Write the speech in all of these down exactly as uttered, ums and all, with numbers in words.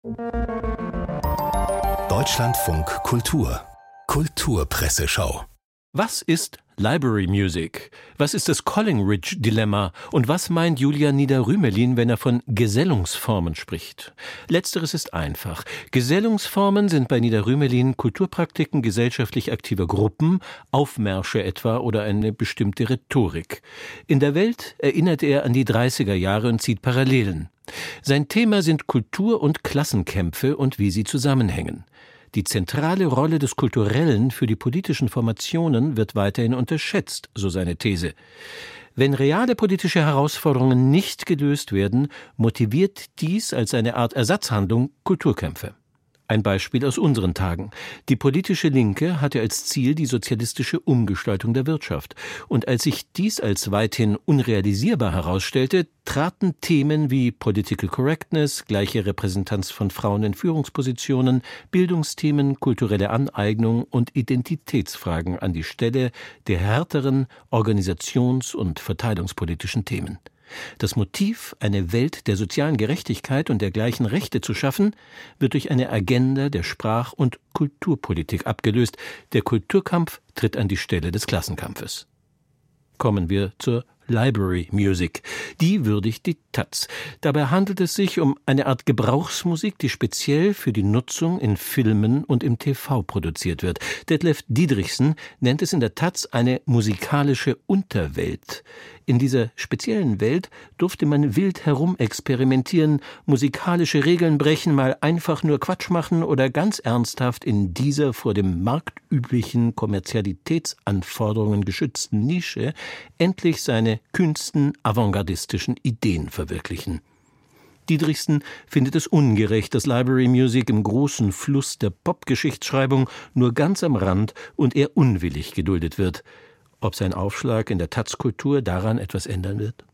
Deutschlandfunk Kultur Kulturpresseschau. Was ist Library Music? Was ist das Collingridge-Dilemma? Und was meint Julian Nieder-Rümelin, wenn er von Gesellungsformen spricht? Letzteres ist einfach. Gesellungsformen sind bei Nieder-Rümelin Kulturpraktiken gesellschaftlich aktiver Gruppen, Aufmärsche etwa oder eine bestimmte Rhetorik. In der Welt erinnert er an die dreißiger Jahre und zieht Parallelen. Sein Thema sind Kultur- und Klassenkämpfe und wie sie zusammenhängen. Die zentrale Rolle des Kulturellen für die politischen Formationen wird weiterhin unterschätzt, so seine These. Wenn reale politische Herausforderungen nicht gelöst werden, motiviert dies als eine Art Ersatzhandlung Kulturkämpfe. Ein Beispiel aus unseren Tagen. Die politische Linke hatte als Ziel die sozialistische Umgestaltung der Wirtschaft. Und als sich dies als weithin unrealisierbar herausstellte, traten Themen wie Political Correctness, gleiche Repräsentanz von Frauen in Führungspositionen, Bildungsthemen, kulturelle Aneignung und Identitätsfragen an die Stelle der härteren organisations- und verteilungspolitischen Themen. Das Motiv, eine Welt der sozialen Gerechtigkeit und der gleichen Rechte zu schaffen, wird durch eine Agenda der Sprach- und Kulturpolitik abgelöst. Der Kulturkampf tritt an die Stelle des Klassenkampfes. Kommen wir zur Library Music. Die würdigt die Taz. Dabei handelt es sich um eine Art Gebrauchsmusik, die speziell für die Nutzung in Filmen und im T V produziert wird. Detlef Diedrichsen nennt es in der Taz eine musikalische Unterwelt. In dieser speziellen Welt durfte man wild herumexperimentieren, musikalische Regeln brechen, mal einfach nur Quatsch machen oder ganz ernsthaft in dieser vor dem marktüblichen Kommerzialitätsanforderungen geschützten Nische endlich seine kühnsten avantgardistischen Ideen verwirklichen. Diedrichsen findet es ungerecht, dass Library Music im großen Fluss der Popgeschichtsschreibung nur ganz am Rand und eher unwillig geduldet wird. Ob sein Aufschlag in der Taz-Kultur daran etwas ändern wird?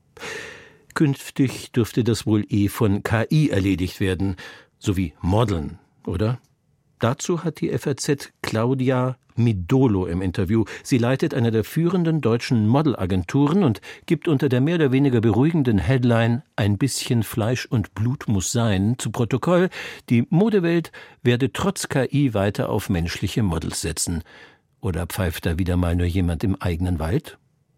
Künftig dürfte das wohl eh von K I erledigt werden, sowie Modeln, oder? Dazu hat die F A Z Claudia Midolo im Interview. Sie leitet eine der führenden deutschen Modelagenturen und gibt unter der mehr oder weniger beruhigenden Headline »Ein bisschen Fleisch und Blut muss sein« zu Protokoll, die Modewelt werde trotz K I weiter auf menschliche Models setzen. Oder pfeift da wieder mal nur jemand im eigenen Wald?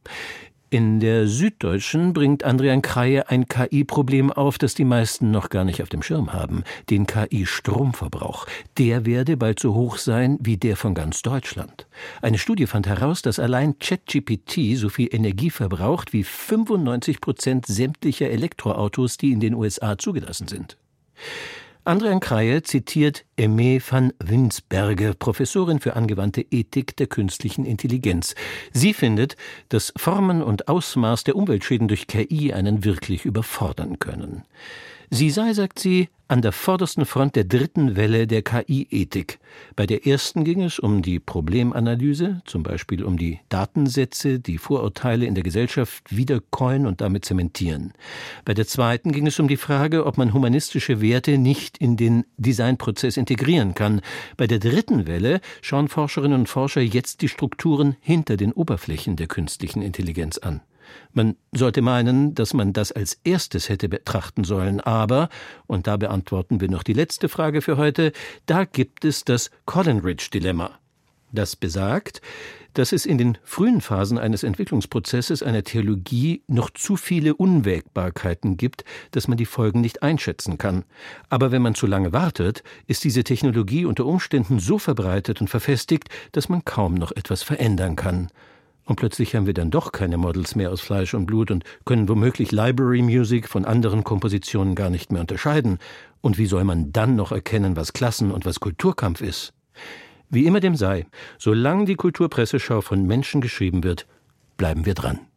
In der Süddeutschen bringt Adrian Kreie ein K I-Problem auf, das die meisten noch gar nicht auf dem Schirm haben. Den K I-Stromverbrauch. Der werde bald so hoch sein wie der von ganz Deutschland. Eine Studie fand heraus, dass allein ChatGPT so viel Energie verbraucht wie fünfundneunzig Prozent sämtlicher Elektroautos, die in den U S A zugelassen sind. Adrian Kreie zitiert Aimee van Winsberge, Professorin für angewandte Ethik der künstlichen Intelligenz. Sie findet, dass Formen und Ausmaß der Umweltschäden durch K I einen wirklich überfordern können. Sie sei, sagt sie, an der vordersten Front der dritten Welle der K I-Ethik. Bei der ersten ging es um die Problemanalyse, zum Beispiel um die Datensätze, die Vorurteile in der Gesellschaft wiederkäuen und damit zementieren. Bei der zweiten ging es um die Frage, ob man humanistische Werte nicht in den Designprozess integrieren kann. Bei der dritten Welle schauen Forscherinnen und Forscher jetzt die Strukturen hinter den Oberflächen der künstlichen Intelligenz an. Man sollte meinen, dass man das als erstes hätte betrachten sollen, aber, und da beantworten wir noch die letzte Frage für heute, da gibt es das Collingridge-Dilemma. Das besagt, dass es in den frühen Phasen eines Entwicklungsprozesses einer Theologie noch zu viele Unwägbarkeiten gibt, dass man die Folgen nicht einschätzen kann. Aber wenn man zu lange wartet, ist diese Technologie unter Umständen so verbreitet und verfestigt, dass man kaum noch etwas verändern kann. Und plötzlich haben wir dann doch keine Models mehr aus Fleisch und Blut und können womöglich Library Music von anderen Kompositionen gar nicht mehr unterscheiden. Und wie soll man dann noch erkennen, was Klassen- und was Kulturkampf ist? Wie immer dem sei, solange die Kulturpresseschau von Menschen geschrieben wird, bleiben wir dran.